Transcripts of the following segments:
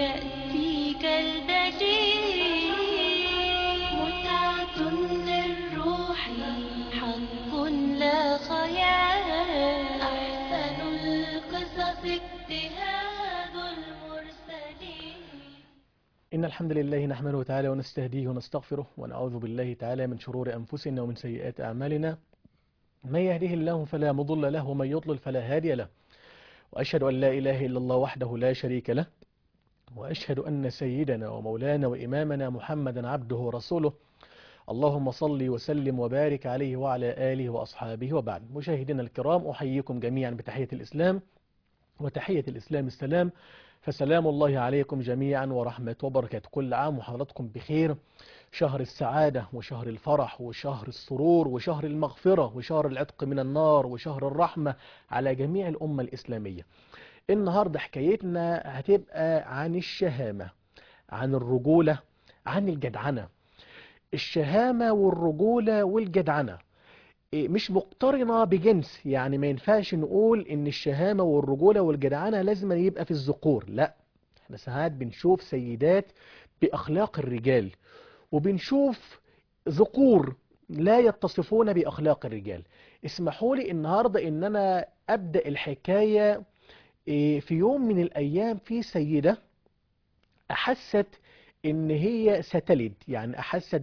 يأتيك الدليل متعة للروح حق لا خيال أحسن القصص اجتهاد المرسلين. إن الحمد لله نحمده تعالى ونستهديه ونستغفره ونعوذ بالله تعالى من شرور أنفسنا ومن سيئات أعمالنا. من يهده الله فلا مضل له ومن يضلل فلا هادي له، وأشهد أن لا إله إلا الله وحده لا شريك له، وأشهد أن سيدنا ومولانا وإمامنا محمدا عبده ورسوله. اللهم صل وسلم وبارك عليه وعلى آله وأصحابه وبعد. مشاهدينا الكرام، أحييكم جميعا بتحية الإسلام، وتحية الإسلام السلام، فسلام الله عليكم جميعا ورحمة وبركاته. كل عام وحضراتكم بخير، شهر السعادة وشهر الفرح وشهر السرور وشهر المغفرة وشهر العتق من النار وشهر الرحمة على جميع الأمة الإسلامية. النهاردة حكايتنا هتبقى عن الشهامة، عن الرجولة، عن الجدعنة. الشهامة والرجولة والجدعنة مش مقترنة بجنس، يعني ما ينفعش نقول ان الشهامة والرجولة والجدعنة لازم يبقى في الذكور، لا، احنا ساعات بنشوف سيدات بأخلاق الرجال، وبنشوف ذكور لا يتصفون بأخلاق الرجال. اسمحوا لي النهاردة ان انا ابدأ الحكاية. في يوم من الايام في سيدة احست ان هي ستلد، يعني احست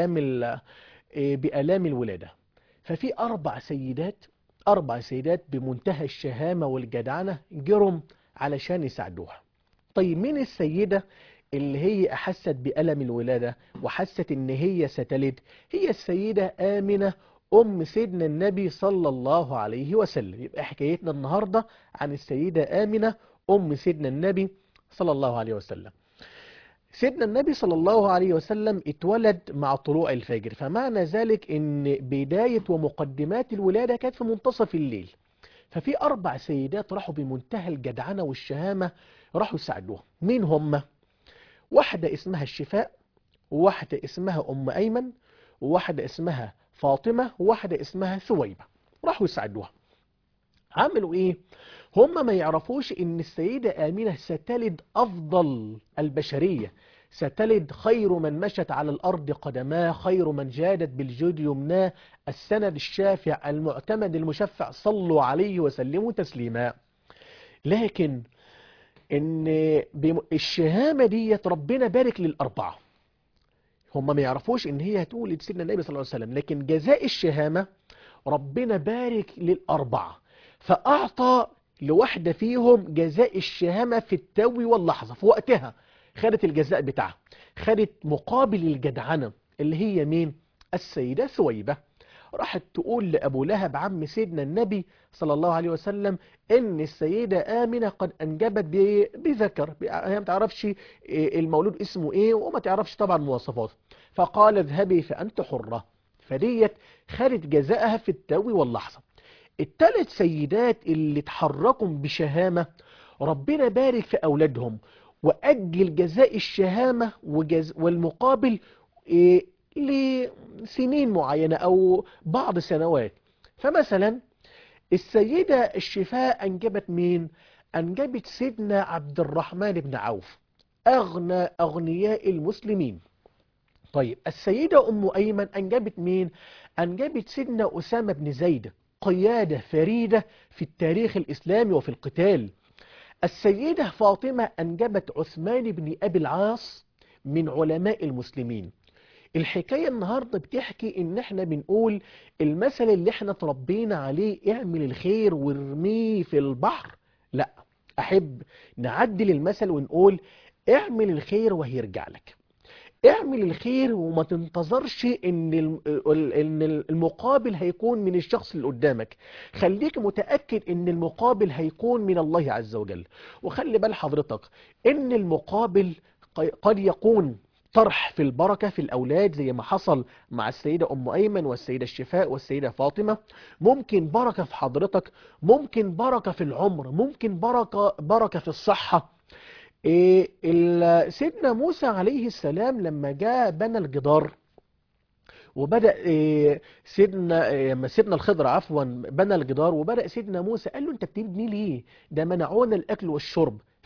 بآلام الولادة. ففي أربع سيدات بمنتهى الشهامة والجدعنة جرم علشان يساعدوها. طيب مين السيدة اللي هي أحست بألم الولادة وحست إن هي ستلد؟ هي السيدة آمنة أم سيدنا النبي صلى الله عليه وسلم. يبقى حكايتنا النهاردة عن السيدة آمنة أم سيدنا النبي صلى الله عليه وسلم. سيدنا النبي صلى الله عليه وسلم اتولد مع طلوع الفجر، فمعنى ذلك ان بداية ومقدمات الولادة كانت في منتصف الليل. ففي 4 سيدات راحوا بمنتهى الجدعنة والشهامة، راحوا يساعدوها. مين هم؟ واحدة اسمها الشفاء، وواحدة اسمها أم أيمن، وواحدة اسمها فاطمة، وواحدة اسمها ثويبة. راحوا يساعدوها. عملوا ايه؟ هم ما يعرفوش ان السيدة آمنة ستلد افضل البشرية، ستلد خير من مشت على الارض قدماه، خير من جادت بالجود يمناه، السند الشافع المعتمد المشفع، صلوا عليه وسلموا تسليما. لكن ان الشهامة دي ربنا بارك للأربعة. هم ما يعرفوش ان هي هتولد سيدنا النبي صلى الله عليه وسلم، لكن جزاء الشهامة ربنا بارك للأربعة، فأعطى لواحدة فيهم جزاء الشهامة في التو واللحظة، في وقتها خدت الجزاء بتاعها، خدت مقابل الجدعنة اللي هي مين؟ السيدة ثويبة. راحت تقول لأبو لهب عم سيدنا النبي صلى الله عليه وسلم إن السيدة آمنة قد أنجبت بذكر. هي ما تعرفش المولود اسمه إيه، وما تعرفش طبعا مواصفاته. فقال اذهبي فأنت حرة. فديت خدت جزاءها في التو واللحظة. ال3 سيدات اللي اتحركوا بشهامة ربنا بارك في أولادهم، وأجل جزاء الشهامة والمقابل لسنين معينة أو بعض سنوات. فمثلا السيدة الشفاء أنجبت مين؟ أنجبت سيدنا عبد الرحمن بن عوف، أغنى أغنياء المسلمين. طيب السيدة أم أيمن أنجبت مين؟ أنجبت سيدنا أسامة بن زيد، قيادة فريدة في التاريخ الإسلامي وفي القتال. السيدة فاطمة أنجبت عثمان بن أبي العاص من علماء المسلمين. الحكاية النهاردة بتحكي إن احنا بنقول المثل اللي احنا تربينا عليه اعمل الخير وارميه في البحر، لا، أحب نعدل المثل ونقول اعمل الخير وهيرجع لك. اعمل الخير وما تنتظرش ان المقابل هيكون من الشخص اللي قدامك، خليك متأكد ان المقابل هيكون من الله عز وجل. وخلي بال حضرتك ان المقابل قد يكون طرح في البركة في الأولاد زي ما حصل مع السيدة أم أيمن والسيدة الشفاء والسيدة فاطمة. ممكن بركة في حضرتك، ممكن بركة في العمر، ممكن بركة في الصحة. سيدنا موسى عليه السلام لما جاء بنى الجدار وبدأ سيدنا الخضر عفوا بنى الجدار، وبدأ سيدنا موسى قال له انت بتبني ليه؟ ده منعونا الاكل والشرب.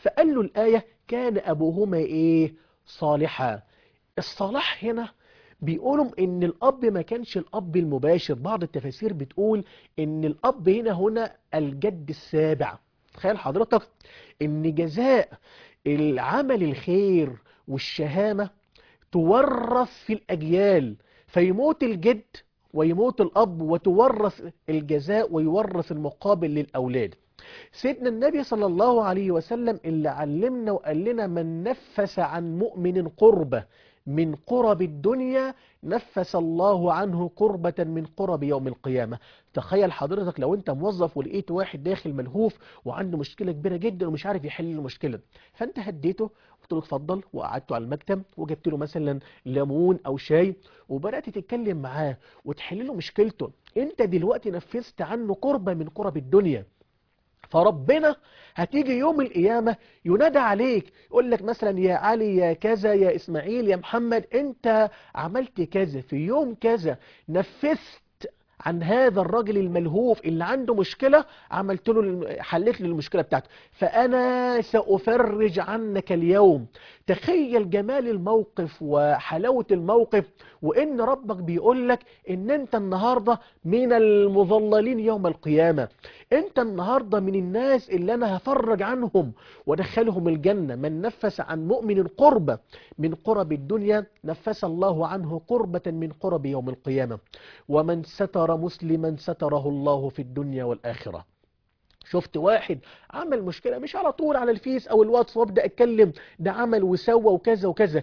فقال له الآية كان أبوهما إيه؟ صالحا. الصلاح هنا بيقولوا ان الاب ما كانش الاب المباشر، بعض التفاسير بتقول ان الاب هنا الجد السابع. تخيل حضرتك ان جزاء العمل الخير والشهامة تورث في الأجيال، فيموت الجد ويموت الأب وتورث الجزاء ويورث المقابل للأولاد. سيدنا النبي صلى الله عليه وسلم اللي علمنا وقال لنا من نفس عن مؤمن قربة من قرب الدنيا نفس الله عنه قربة من قرب يوم القيامة. تخيل حضرتك لو انت موظف ولقيت واحد داخل ملهوف وعنده مشكلة كبيرة جدا ومش عارف يحل المشكلة، فانت هديته قلت له اتفضل وقعدته على المكتب وجبت له مثلا ليمون او شاي وبدأت تتكلم معاه وتحل له مشكلته، انت دلوقتي نفست عنه قربة من قرب الدنيا. فربنا هتيجي يوم القيامة ينادى عليك يقول لك مثلا يا علي يا كذا يا إسماعيل يا محمد أنت عملت كذا في يوم كذا، نفست عن هذا الرجل الملهوف اللي عنده مشكلة، عملت له حلت له المشكلة بتاعته، فأنا سأفرج عنك اليوم. تخيل جمال الموقف وحلاوة الموقف، وإن ربك بيقول لك إن أنت النهاردة من المظللين يوم القيامة، أنت النهاردة من الناس اللي أنا هفرج عنهم ودخلهم الجنة. من نفس عن مؤمن قربة من قرب الدنيا نفس الله عنه قربة من قرب يوم القيامة. ومن ستر مسلما ستره الله في الدنيا والآخرة. شفت واحد عمل مشكلة مش على طول على الفيس أو الواتس وابدأ أتكلم ده عمل وسوى وكذا وكذا،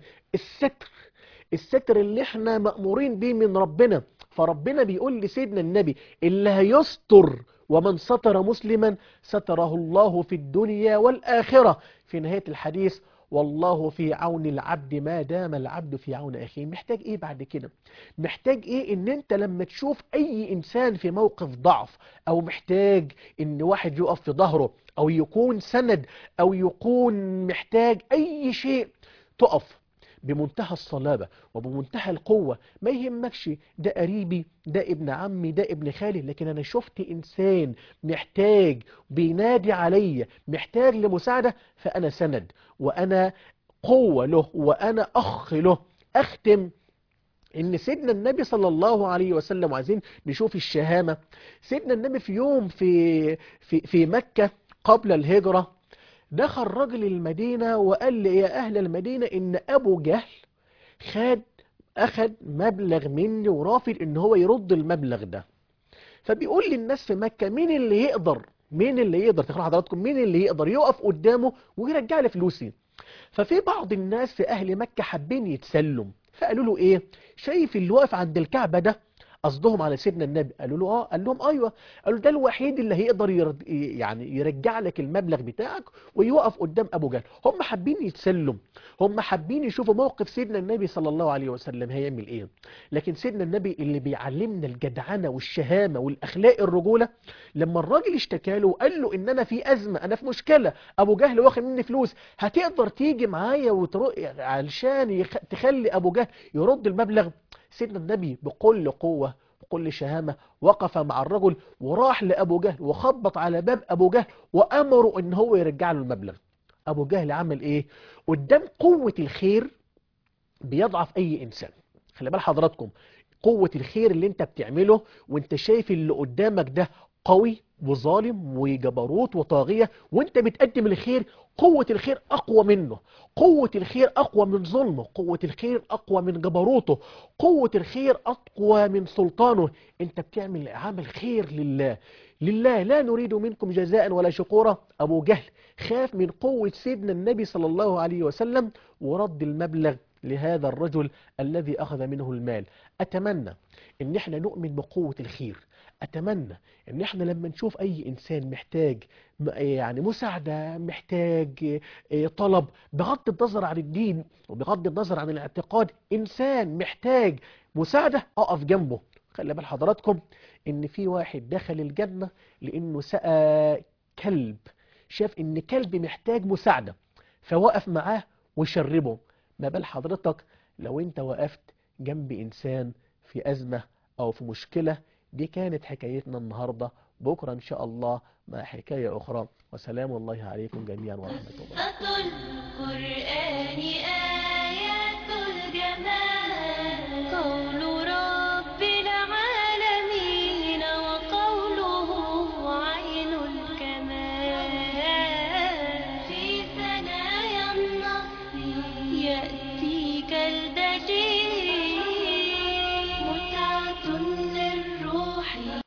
الستر اللي احنا مأمورين بيه من ربنا. فربنا بيقول لسيدنا النبي اللي هيستر ومن ستر مسلما ستره الله في الدنيا والآخرة. في نهاية الحديث والله في عون العبد ما دام العبد في عون أخيه. محتاج إيه بعد كده؟ محتاج إيه إن أنت لما تشوف أي إنسان في موقف ضعف أو محتاج إن واحد يقف في ظهره أو يكون سند أو يكون محتاج أي شيء، تقف بمنتهى الصلابة وبمنتهى القوة. ما يهمكش ده قريبي ده ابن عمي ده ابن خالي، لكن أنا شفت إنسان محتاج بينادي عليا محتاج لمساعدة، فأنا سند وأنا قوة له وأنا أخ له. أختم إن سيدنا النبي صلى الله عليه وسلم، عايزين نشوف الشهامة. سيدنا النبي في يوم في مكة قبل الهجرة دخل رجل المدينة وقال لي يا أهل المدينة إن أبو جهل أخذ مبلغ مني ورافض إن هو يرد المبلغ ده. فبيقول للناس في مكة مين اللي يقدر تخيلوا حضراتكم مين اللي يقدر يقف قدامه ويرجع لي فلوسي. ففي بعض الناس في أهل مكة حابين يتسلم، فقالوا له إيه؟ شايف اللي واقف عند الكعبة ده؟ قصدهم على سيدنا النبي. قالوا له قال لهم ايوه. قالوا ده الوحيد اللي هيقدر يعني يرجع لك المبلغ بتاعك ويوقف قدام ابو جهل. هم حابين يتسلم، هم حابين يشوفوا موقف سيدنا النبي صلى الله عليه وسلم هيعمل ايه. لكن سيدنا النبي اللي بيعلمنا الجدعنه والشهامه والاخلاق الرجوله، لما الراجل اشتكى له وقال له ان انا في ازمه انا في مشكله ابو جهل واخد مني فلوس، هتقدر تيجي معايا علشان تخلي ابو جهل يرد المبلغ؟ سيدنا النبي بكل قوة بكل شهامة وقف مع الرجل وراح لأبو جهل وخبط على باب أبو جهل وأمره إن هو يرجع له المبلغ. أبو جهل عمل إيه؟ قدام قوة الخير بيضعف أي إنسان. خلي بال حضراتكم، قوة الخير اللي انت بتعمله وانت شايف اللي قدامك ده قوي وظالم وجبروت وطاغية وانت بتقدم الخير، قوة الخير أقوى منه، قوة الخير أقوى من ظلمه، قوة الخير أقوى من جبروته، قوة الخير أقوى من سلطانه. انت بتعمل عمل خير لله لا نريد منكم جزاء ولا شكورا. أبو جهل خاف من قوة سيدنا النبي صلى الله عليه وسلم ورد المبلغ لهذا الرجل الذي أخذ منه المال. أتمنى إن احنا نؤمن بقوة الخير، أتمنى إن احنا لما نشوف أي إنسان محتاج يعني مساعدة، محتاج طلب، بغض النظر عن الدين وبغض النظر عن الاعتقاد، إنسان محتاج مساعدة أقف جنبه. خلي بال حضراتكم إن في واحد دخل الجنة لأنه سقى كلب، شاف إن كلب محتاج مساعدة فوقف معاه وشربه. ما بال حضرتك لو انت وقفت جنب انسان في ازمة او في مشكلة؟ دي كانت حكايتنا النهاردة، بكرة إن شاء الله مع حكاية أخرى، وسلام الله عليكم جميعا ورحمة الله. قصة القرآن آيات الجمال